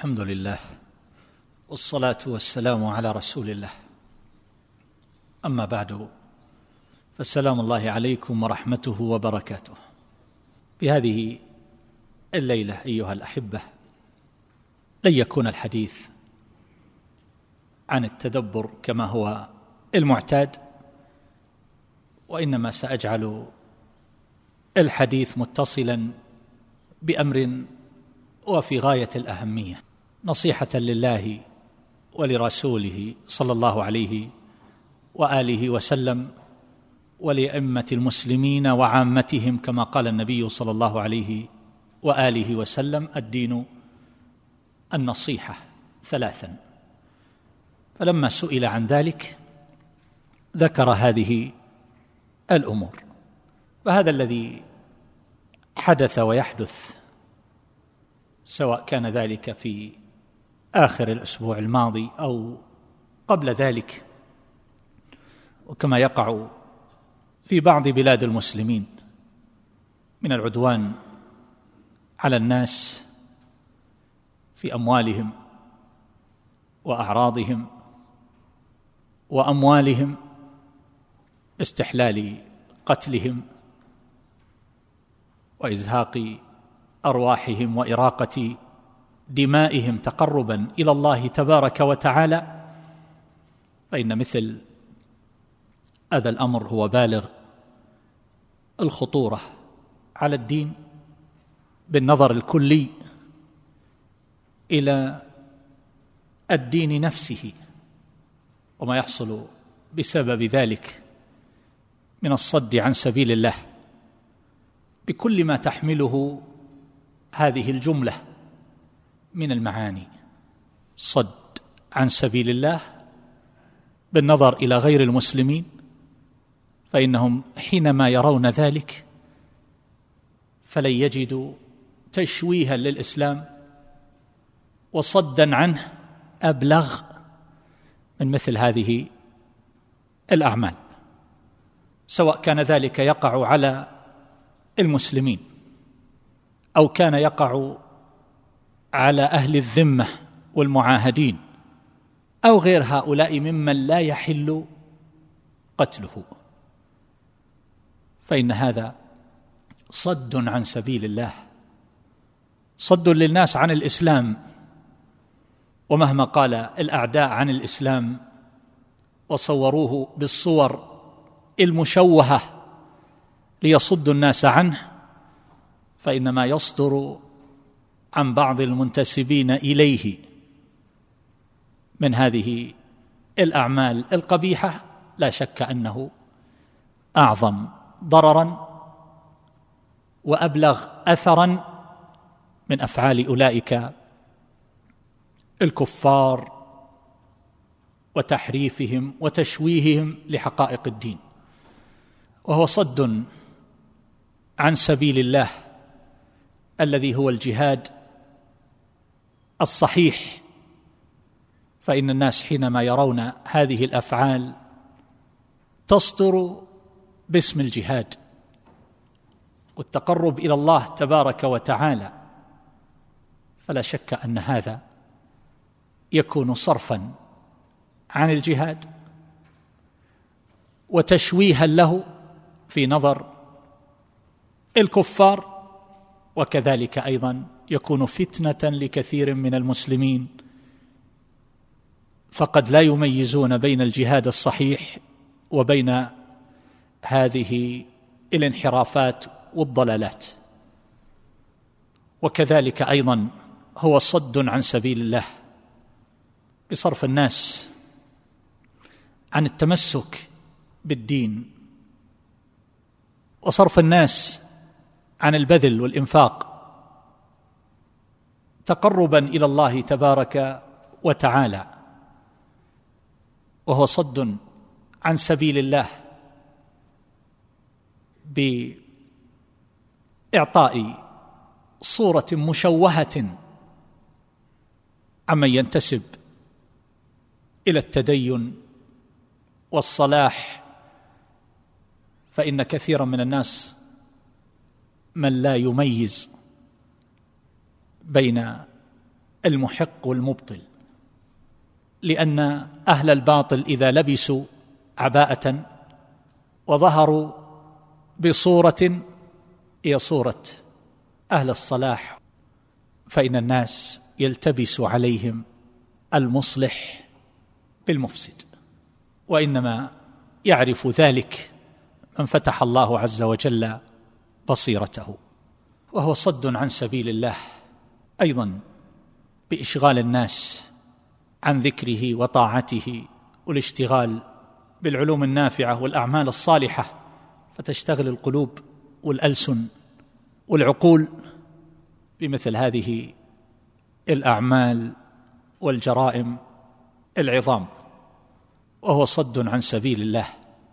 الحمد لله والصلاة والسلام على رسول الله. أما بعد، فالسلام الله عليكم ورحمته وبركاته. بهذه الليلة أيها الأحبة لن يكون الحديث عن التدبر كما هو المعتاد، وإنما سأجعل الحديث متصلا بأمر وفي غاية الأهمية، نصيحة لله ولرسوله صلى الله عليه وآله وسلم ولأئمة المسلمين وعامتهم، كما قال النبي صلى الله عليه وآله وسلم: الدين النصيحة ثلاثا. فلما سئل عن ذلك ذكر هذه الأمور، فهذا الذي حدث ويحدث، سواء كان ذلك في آخر الأسبوع الماضي أو قبل ذلك، وكما يقع في بعض بلاد المسلمين من العدوان على الناس في أموالهم وأعراضهم وأموالهم، استحلال قتلهم وإزهاق أرواحهم وإراقة دمائهم تقربا إلى الله تبارك وتعالى، فإن مثل هذا الأمر هو بالغ الخطورة على الدين بالنظر الكلي إلى الدين نفسه وما يحصل بسبب ذلك من الصد عن سبيل الله بكل ما تحمله هذه الجملة من المعاني: صد عن سبيل الله بالنظر إلى غير المسلمين، فإنهم حينما يرون ذلك فلن يجدوا تشويها للإسلام وصدا عنه أبلغ من مثل هذه الأعمال، سواء كان ذلك يقع على المسلمين أو كان يقع على أهل الذمة والمعاهدين أو غير هؤلاء ممن لا يحل قتله، فإن هذا صد عن سبيل الله، صد للناس عن الإسلام. ومهما قال الأعداء عن الإسلام وصوروه بالصور المشوهة ليصدوا الناس عنه، فإنما يصدر عن بعض المنتسبين إليه من هذه الأعمال القبيحة لا شك أنه أعظم ضررا وأبلغ أثرا من أفعال أولئك الكفار وتحريفهم وتشويههم لحقائق الدين، وهو صد عن سبيل الله الذي هو الجهاد الصحيح. فإن الناس حينما يرون هذه الأفعال تصدر باسم الجهاد والتقرب إلى الله تبارك وتعالى، فلا شك أن هذا يكون صرفا عن الجهاد وتشويها له في نظر الكفار، وكذلك أيضا يكون فتنة لكثير من المسلمين، فقد لا يميزون بين الجهاد الصحيح وبين هذه الانحرافات والضلالات. وكذلك أيضا هو صد عن سبيل الله بصرف الناس عن التمسك بالدين وصرف الناس عن البذل والإنفاق تقربا إلى الله تبارك وتعالى، وهو صد عن سبيل الله بإعطاء صورة مشوهة عمن ينتسب إلى التدين والصلاح، فإن كثيرا من الناس من لا يميز بين المحق والمبطل، لأن أهل الباطل إذا لبسوا عباءة وظهروا بصورة هي صورة أهل الصلاح، فإن الناس يلتبس عليهم المصلح بالمفسد، وإنما يعرف ذلك من فتح الله عز وجل بصيرته، وهو صد عن سبيل الله أيضا بإشغال الناس عن ذكره وطاعته، والاشتغال بالعلوم النافعة والأعمال الصالحة، فتشتغل القلوب والألسن والعقول بمثل هذه الأعمال والجرائم العظام، وهو صد عن سبيل الله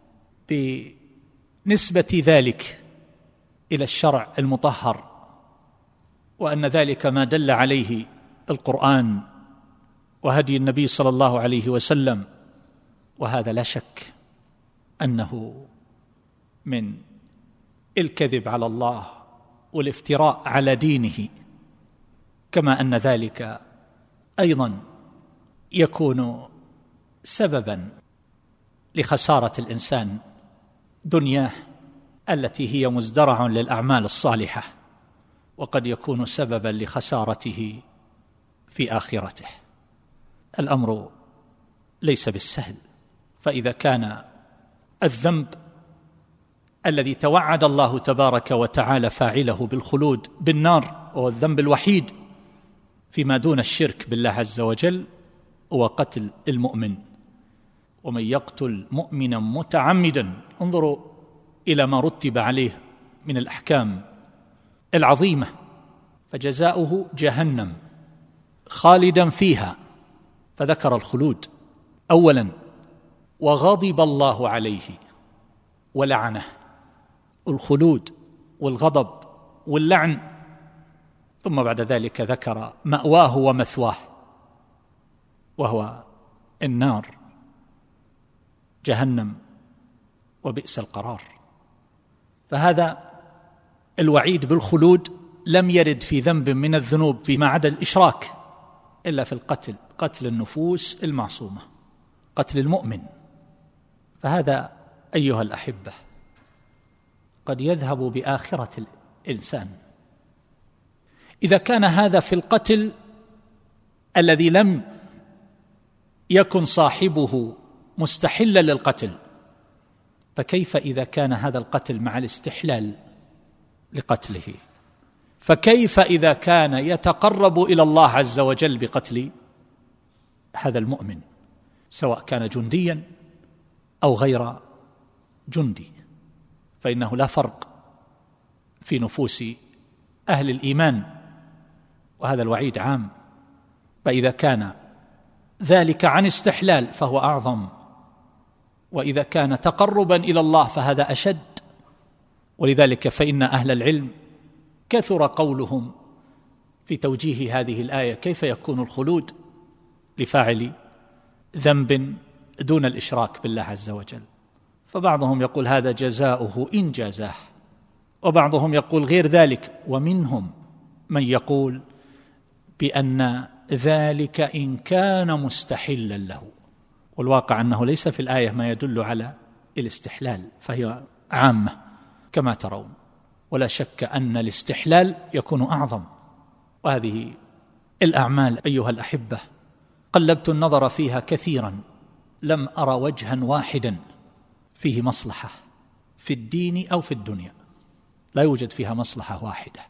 بنسبة ذلك إلى الشرع المطهر، وأن ذلك ما دل عليه القرآن وهدي النبي صلى الله عليه وسلم، وهذا لا شك أنه من الكذب على الله والافتراء على دينه، كما أن ذلك أيضا يكون سببا لخسارة الإنسان دنياه التي هي مزدرع للأعمال الصالحة، وقد يكون سببا لخسارته في آخرته. الأمر ليس بالسهل، فإذا كان الذنب الذي توعد الله تبارك وتعالى فاعله بالخلود بالنار، وهو الذنب الوحيد فيما دون الشرك بالله عز وجل، هو قتل المؤمن، ومن يقتل مؤمنا متعمدا، انظروا إلى ما رتب عليه من الأحكام العظيمة، فجزاؤه جهنم خالدا فيها، فذكر الخلود أولا، وغضب الله عليه ولعنه، الخلود والغضب واللعن، ثم بعد ذلك ذكر مأواه ومثواه وهو النار جهنم، وبئس القرار. فهذا الوعيد بالخلود لم يرد في ذنب من الذنوب فيما عدا الإشراك إلا في القتل، قتل النفوس المعصومة، قتل المؤمن. فهذا أيها الأحبة قد يذهب بآخرة الإنسان إذا كان هذا في القتل الذي لم يكن صاحبه مستحلا للقتل، فكيف إذا كان هذا القتل مع الاستحلال لقتله؟ فكيف إذا كان يتقرب إلى الله عز وجل بقتل هذا المؤمن، سواء كان جنديا أو غير جندي؟ فإنه لا فرق في نفوس أهل الإيمان، وهذا الوعيد عام. فإذا كان ذلك عن استحلال فهو أعظم، وإذا كان تقربا إلى الله فهذا أشد. ولذلك فإن أهل العلم كثر قولهم في توجيه هذه الآية: كيف يكون الخلود لفاعل ذنب دون الإشراك بالله عز وجل؟ فبعضهم يقول هذا جزاؤه إن جازاه، وبعضهم يقول غير ذلك، ومنهم من يقول بأن ذلك إن كان مستحلا له. والواقع أنه ليس في الآية ما يدل على الاستحلال، فهي عامة كما ترون، ولا شك أن الاستحلال يكون أعظم. وهذه الأعمال أيها الأحبة قلبت النظر فيها كثيرا، لم أرى وجها واحدا فيه مصلحة في الدين أو في الدنيا، لا يوجد فيها مصلحة واحدة،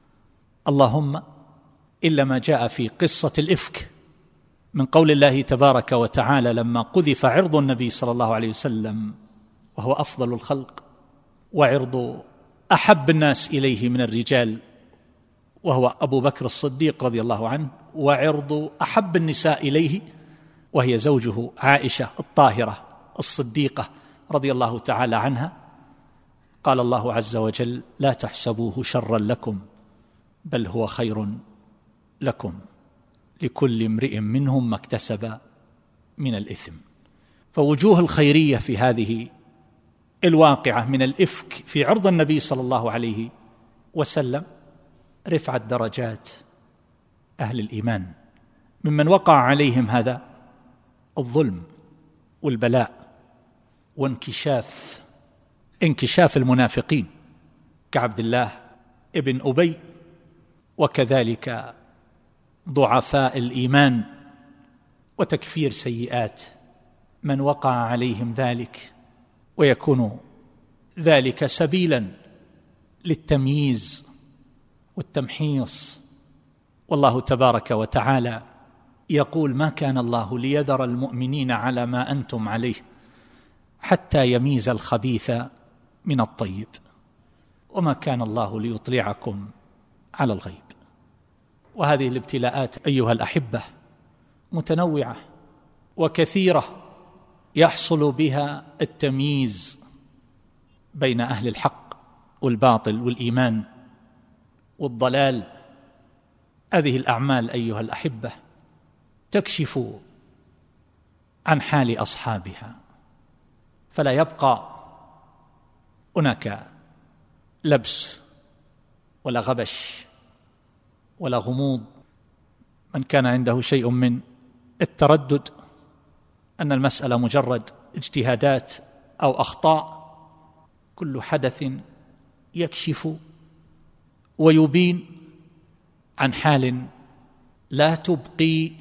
اللهم إلا ما جاء في قصة الإفك من قول الله تبارك وتعالى لما قذف عرض النبي صلى الله عليه وسلم وهو أفضل الخلق، وعرض أحب الناس إليه من الرجال وهو أبو بكر الصديق رضي الله عنه، وعرض أحب النساء إليه وهي زوجه عائشة الطاهرة الصديقة رضي الله تعالى عنها. قال الله عز وجل: لا تحسبوه شرا لكم بل هو خير لكم، لكل امرئ منهم ما اكتسب من الإثم. فوجوه الخيرية في هذه الواقعة من الإفك في عرض النبي صلى الله عليه وسلم رفعة درجات أهل الإيمان ممن وقع عليهم هذا الظلم والبلاء وانكشاف المنافقين كعبد الله ابن أبي، وكذلك ضعفاء الإيمان، وتكفير سيئات من وقع عليهم ذلك، ويكون ذلك سبيلا للتمييز والتمحيص. والله تبارك وتعالى يقول: ما كان الله ليذر المؤمنين على ما أنتم عليه حتى يميز الخبيث من الطيب، وما كان الله ليطلعكم على الغيب. وهذه الابتلاءات أيها الأحبة متنوعة وكثيرة، يحصل بها التمييز بين أهل الحق والباطل والإيمان والضلال. هذه الأعمال أيها الأحبة تكشف عن حال أصحابها، فلا يبقى هناك لبس ولا غبش ولا غموض. من كان عنده شيء من التردد أن المسألة مجرد اجتهادات أو أخطاء، كل حدث يكشف ويبين عن حال لا تبقي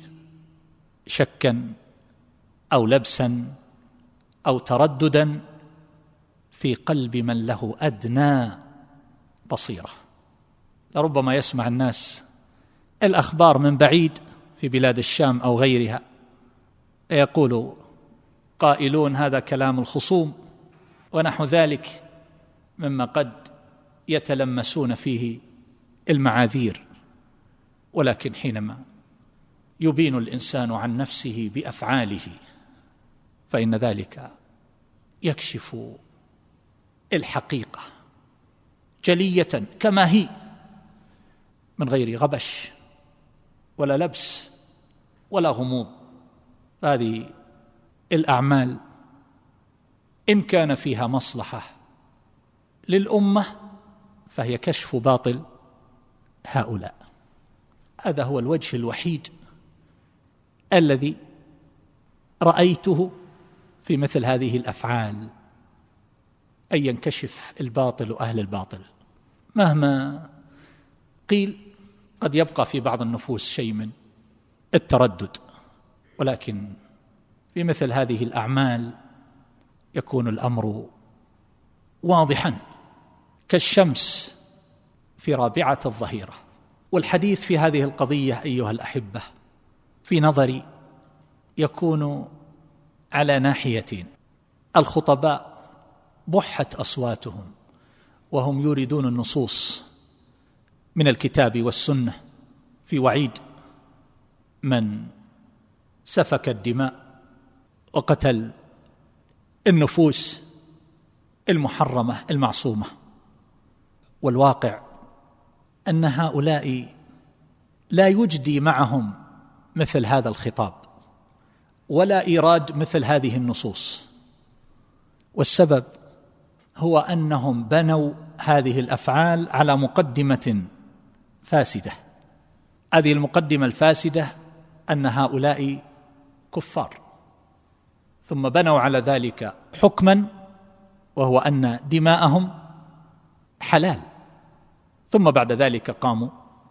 شكا أو لبسا أو ترددا في قلب من له أدنى بصيرة. لربما يسمع الناس الأخبار من بعيد في بلاد الشام أو غيرها، يقول قائلون: هذا كلام الخصوم ونحو ذلك، مما قد يتلمسون فيه المعاذير. ولكن حينما يبين الإنسان عن نفسه بأفعاله فإن ذلك يكشف الحقيقة جلية كما هي، من غير غبش ولا لبس ولا غموض. هذه الأعمال إن كان فيها مصلحة للأمة فهي كشف باطل هؤلاء. هذا هو الوجه الوحيد الذي رأيته في مثل هذه الأفعال، أن ينكشف الباطل وأهل الباطل. مهما قيل قد يبقى في بعض النفوس شيء من التردد، ولكن في مثل هذه الأعمال يكون الأمر واضحا كالشمس في رابعة الظهيرة. والحديث في هذه القضية أيها الأحبة في نظري يكون على ناحيتين: الخطباء بحت أصواتهم وهم يريدون النصوص من الكتاب والسنة في وعيد من سفك الدماء وقتل النفوس المحرمة المعصومة. والواقع أن هؤلاء لا يجدي معهم مثل هذا الخطاب ولا إيراد مثل هذه النصوص، والسبب هو أنهم بنوا هذه الأفعال على مقدمة فاسدة. هذه المقدمة الفاسدة أن هؤلاء كفار، ثم بنوا على ذلك حكما وهو أن دماءهم حلال، ثم بعد ذلك قاموا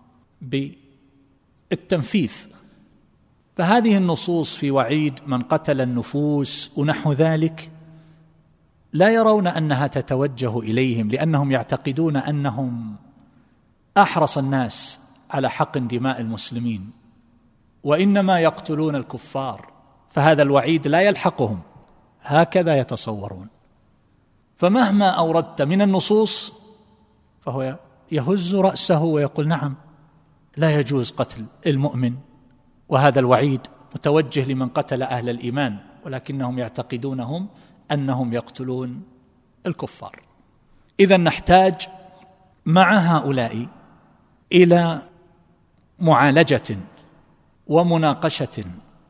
بالتنفيذ. فهذه النصوص في وعيد من قتل النفوس ونحو ذلك لا يرون أنها تتوجه إليهم، لأنهم يعتقدون أنهم أحرص الناس على حقن دماء المسلمين، وإنما يقتلون الكفار، فهذا الوعيد لا يلحقهم، هكذا يتصورون. فمهما أوردت من النصوص فهو يهز رأسه ويقول: نعم، لا يجوز قتل المؤمن، وهذا الوعيد متوجه لمن قتل أهل الإيمان، ولكنهم يعتقدونهم أنهم يقتلون الكفار. إذن نحتاج مع هؤلاء إلى معالجة ومناقشة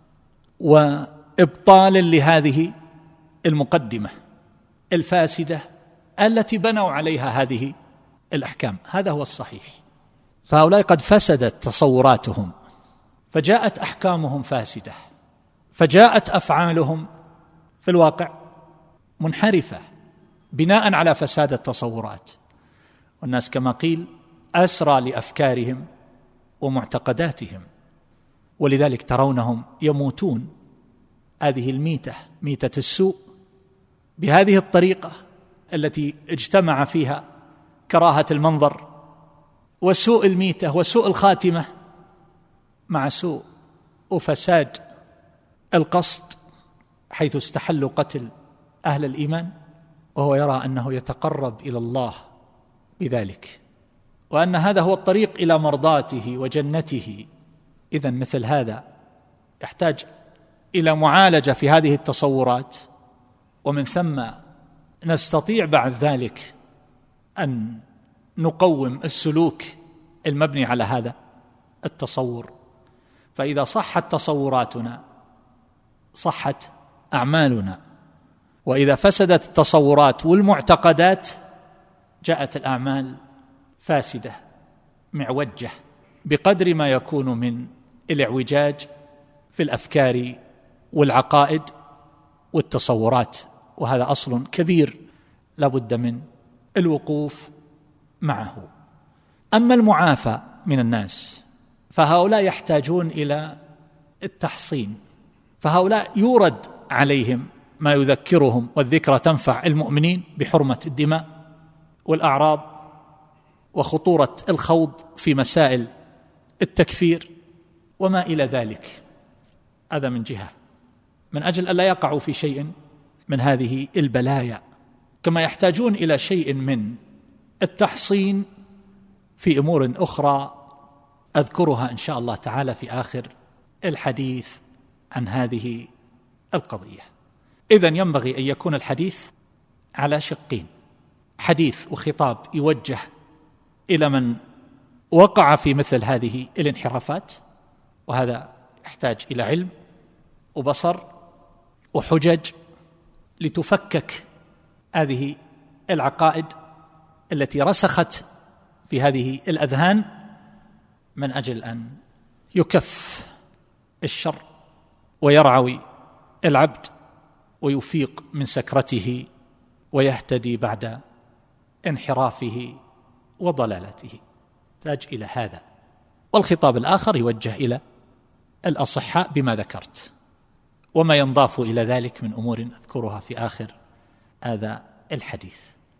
وإبطال لهذه المقدمة الفاسدة التي بنوا عليها هذه الأحكام. هذا هو الصحيح. فهؤلاء قد فسدت تصوراتهم فجاءت أحكامهم فاسدة، فجاءت أفعالهم في الواقع منحرفة بناء على فساد التصورات، والناس كما قيل أسرى لأفكارهم ومعتقداتهم، ولذلك ترونهم يموتون هذه الميتة، ميتة السوء، بهذه الطريقة التي اجتمع فيها كراهة المنظر وسوء الميتة وسوء الخاتمة مع سوء وفساد القصد، حيث استحلوا قتل أهل الإيمان وهو يرى أنه يتقرب إلى الله بذلك، وأن هذا هو الطريق إلى مرضاته وجنته. إذن مثل هذا يحتاج إلى معالجة في هذه التصورات، ومن ثم نستطيع بعد ذلك أن نقوم السلوك المبني على هذا التصور. فإذا صحت تصوراتنا صحت أعمالنا، وإذا فسدت التصورات والمعتقدات جاءت الأعمال فاسدة معوجة بقدر ما يكون من الاعوجاج في الأفكار والعقائد والتصورات، وهذا أصل كبير لا بد من الوقوف معه. أما المعافى من الناس فهؤلاء يحتاجون إلى التحصين، فهؤلاء يورد عليهم ما يذكرهم، والذكرى تنفع المؤمنين، بحرمة الدماء والأعراض وخطورة الخوض في مسائل التكفير وما إلى ذلك. هذا من جهة، من أجل ألا يقعوا في شيء من هذه البلايا، كما يحتاجون إلى شيء من التحصين في أمور أخرى أذكرها إن شاء الله تعالى في آخر الحديث عن هذه القضية. إذن ينبغي أن يكون الحديث على شقين: حديث وخطاب يوجه إلى من وقع في مثل هذه الانحرافات، وهذا يحتاج إلى علم وبصر وحجج لتفكك هذه العقائد التي رسخت في هذه الأذهان، من أجل أن يكف الشر ويرعوي العبد ويفيق من سكرته ويهتدي بعد انحرافه وضلالته. تحتاج إلى هذا. والخطاب الآخر يوجه إلى الأصحاء بما ذكرت، وما ينضاف إلى ذلك من أمور أذكرها في آخر هذا الحديث.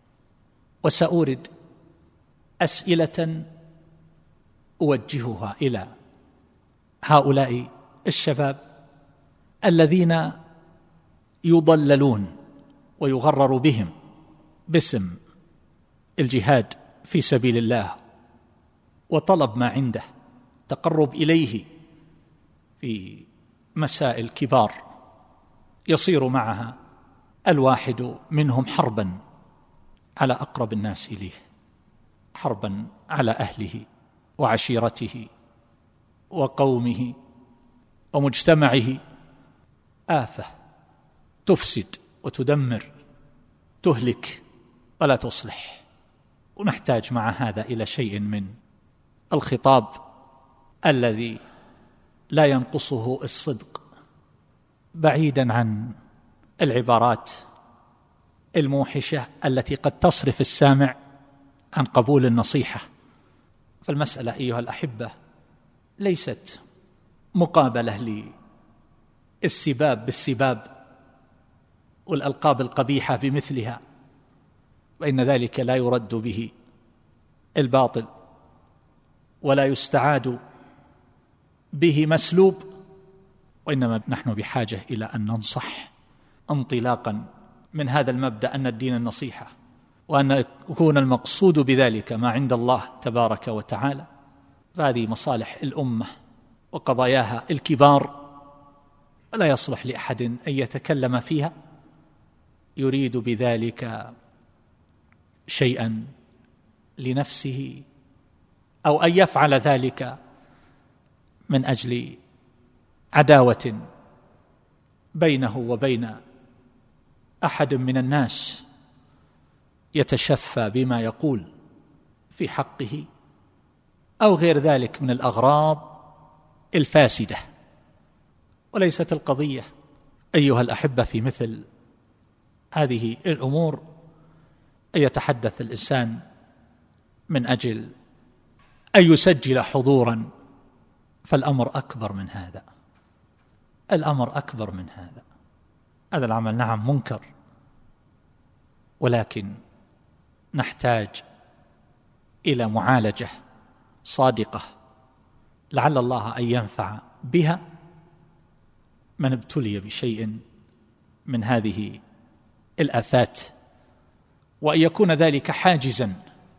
وسأورد أسئلة أوجهها إلى هؤلاء الشباب الذين يضللون ويغرر بهم باسم الجهاد في سبيل الله وطلب ما عنده، تقرب إليه في مسائل كبار يصير معها الواحد منهم حربا على أقرب الناس إليه، حربا على أهله وعشيرته وقومه ومجتمعه، آفة تفسد وتدمر، تهلك ولا تصلح. ونحتاج مع هذا إلى شيء من الخطاب الذي لا ينقصه الصدق، بعيدا عن العبارات الموحشة التي قد تصرف السامع عن قبول النصيحة. فالمسألة أيها الأحبة ليست مقابلة للسباب بالسباب والألقاب القبيحة بمثلها، وإن ذلك لا يرد به الباطل ولا يستعاد به مسلوب، وإنما نحن بحاجة إلى أن ننصح انطلاقا من هذا المبدأ أن الدين النصيحة، وأن يكون المقصود بذلك ما عند الله تبارك وتعالى. فهذه مصالح الأمة وقضاياها الكبار، ولا يصلح لأحد أن يتكلم فيها يريد بذلك شيئا لنفسه، أو أن يفعل ذلك من أجل عداوة بينه وبين أحد من الناس يتشفى بما يقول في حقه، أو غير ذلك من الأغراض الفاسدة. وليست القضية أيها الأحبة في مثل هذه الأمور أن يتحدث الإنسان من أجل أن يسجل حضورا، فالأمر أكبر من هذا. الأمر أكبر من هذا. هذا العمل نعم منكر، ولكن نحتاج إلى معالجة صادقة لعل الله أن ينفع بها من ابتلي بشيء من هذه الآفات، وأن يكون ذلك حاجزا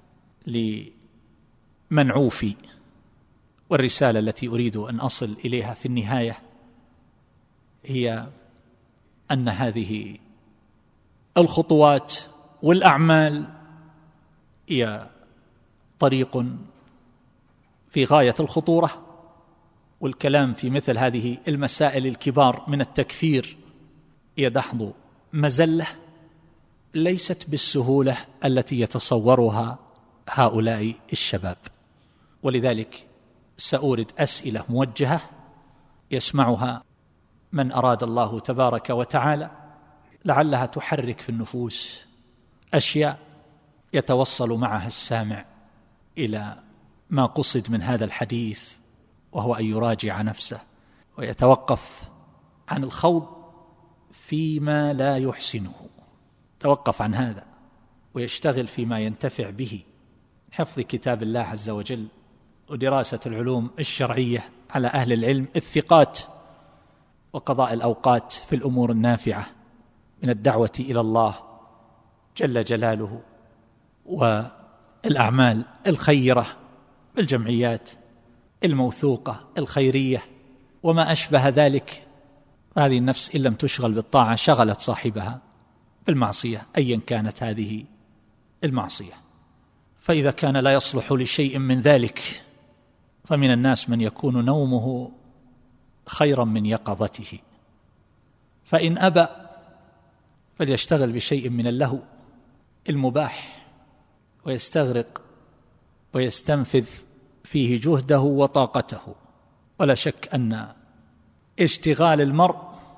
لمنعوفي. والرسالة التي أريد أن أصل إليها في النهاية هي أن هذه الخطوات والأعمال هي طريق في غاية الخطورة، والكلام في مثل هذه المسائل الكبار من التكفير يدحض مزلة ليست بالسهولة التي يتصورها هؤلاء الشباب. ولذلك سأورد أسئلة موجهة يسمعها من أراد الله تبارك وتعالى، لعلها تحرك في النفوس أشياء يتوصل معها السامع إلى ما قصد من هذا الحديث، وهو أن يراجع نفسه ويتوقف عن الخوض فيما لا يحسنه، توقف عن هذا ويشتغل فيما ينتفع به، حفظ كتاب الله عز وجل ودراسة العلوم الشرعية على أهل العلم الثقات، وقضاء الأوقات في الأمور النافعة من الدعوة إلى الله جل جلاله، والأعمال الخيرة بالجمعيات الموثوقة الخيرية وما أشبه ذلك. هذه النفس إن لم تشغل بالطاعة شغلت صاحبها بالمعصية أيا كانت هذه المعصية. فإذا كان لا يصلح لشيء من ذلك، فمن الناس من يكون نومه خيرا من يقظته، فإن أبى فليشتغل بشيء من اللهو المباح ويستغرق ويستنفذ فيه جهده وطاقته. ولا شك أن اشتغال المرء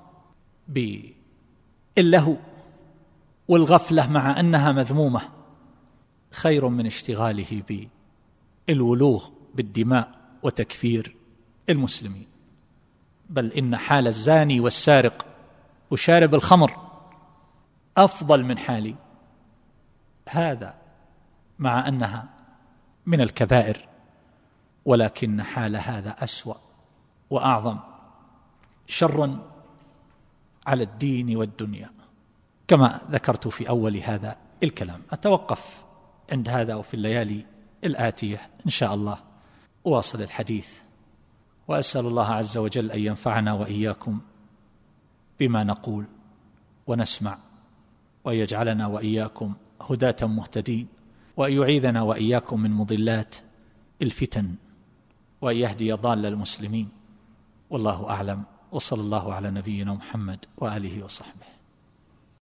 باللهو والغفلة مع أنها مذمومة خير من اشتغاله بالولوغ بالدماء وتكفير المسلمين. بل إن حال الزاني والسارق وشارب الخمر أفضل من حال هذا، مع أنها من الكبائر، ولكن حال هذا أسوأ وأعظم شرا على الدين والدنيا، كما ذكرت في أول هذا الكلام. أتوقف عند هذا، وفي الليالي الآتية إن شاء الله أواصل الحديث، وأسأل الله عز وجل أن ينفعنا وإياكم بما نقول ونسمع، وأن يجعلنا وإياكم هداة مهتدين، وأن يعيذنا وإياكم من مضلات الفتن، وأن يهدي ضال المسلمين. والله أعلم، وصلى الله على نبينا محمد وآله وصحبه.